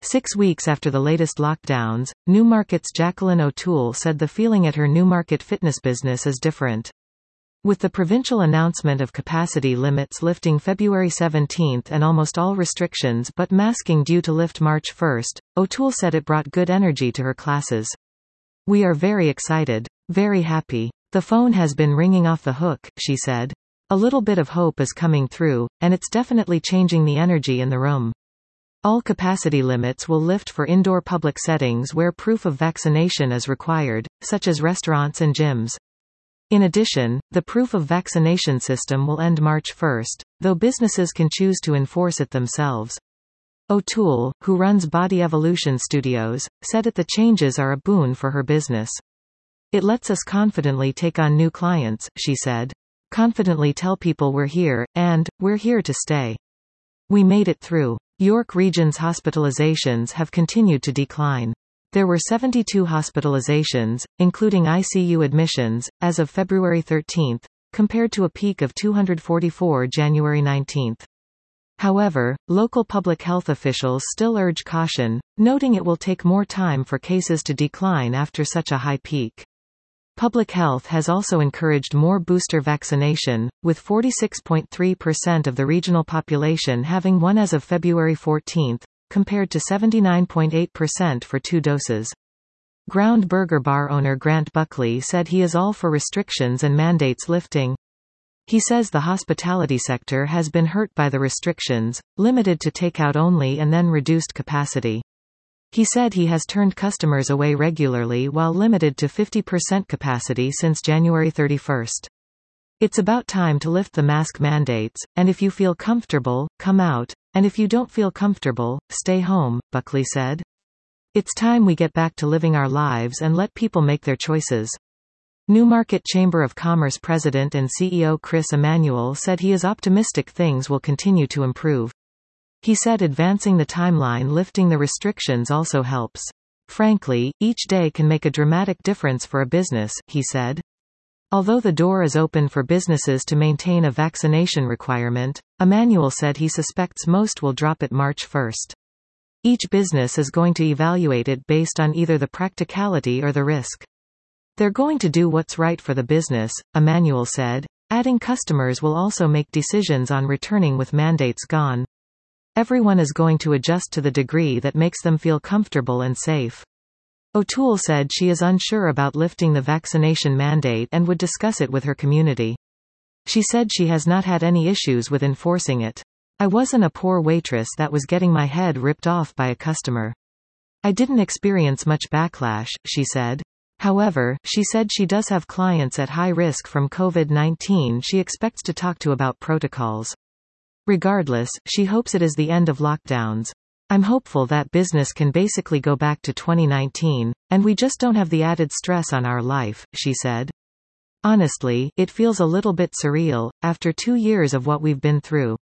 6 weeks after the latest lockdowns, Newmarket's Jacqueline O'Toole said the feeling at her Newmarket fitness business is different. With the provincial announcement of capacity limits lifting February 17 and almost all restrictions but masking due to lift March 1, O'Toole said it brought good energy to her classes. "We are very excited. Very happy. The phone has been ringing off the hook," she said. "A little bit of hope is coming through, and it's definitely changing the energy in the room." All capacity limits will lift for indoor public settings where proof of vaccination is required, such as restaurants and gyms. In addition, the proof of vaccination system will end March 1, though businesses can choose to enforce it themselves. O'Toole, who runs Body Evolution Studios, said that the changes are a boon for her business. "It lets us confidently take on new clients," she said. "Confidently tell people we're here, and we're here to stay. We made it through." York Region's hospitalizations have continued to decline. There were 72 hospitalizations, including ICU admissions, as of February 13, compared to a peak of 244 January 19. However, local public health officials still urge caution, noting it will take more time for cases to decline after such a high peak. Public Health has also encouraged more booster vaccination, with 46.3% of the regional population having one as of February 14, compared to 79.8% for 2 doses. Ground Burger bar owner Grant Buckley said he is all for restrictions and mandates lifting. He says the hospitality sector has been hurt by the restrictions, limited to takeout only and then reduced capacity. He said he has turned customers away regularly while limited to 50% capacity since January 31. "It's about time to lift the mask mandates, and if you feel comfortable, come out, and if you don't feel comfortable, stay home," Buckley said. "It's time we get back to living our lives and let people make their choices." Newmarket Chamber of Commerce President and CEO Chris Emanuel said he is optimistic things will continue to improve. He said advancing the timeline lifting the restrictions also helps. "Frankly, each day can make a dramatic difference for a business," he said. Although the door is open for businesses to maintain a vaccination requirement, Emanuel said he suspects most will drop it March 1. Each business is going to evaluate it based on either the practicality or the risk. "They're going to do what's right for the business," Emanuel said, adding customers will also make decisions on returning with mandates gone. "Everyone is going to adjust to the degree that makes them feel comfortable and safe." O'Toole said she is unsure about lifting the vaccination mandate and would discuss it with her community. She said she has not had any issues with enforcing it. "I wasn't a poor waitress that was getting my head ripped off by a customer. I didn't experience much backlash," she said. However, she said she does have clients at high risk from COVID-19 she expects to talk to about protocols. Regardless, she hopes it is the end of lockdowns. "I'm hopeful that business can basically go back to 2019, and we just don't have the added stress on our life," she said. "Honestly, it feels a little bit surreal, after 2 years of what we've been through.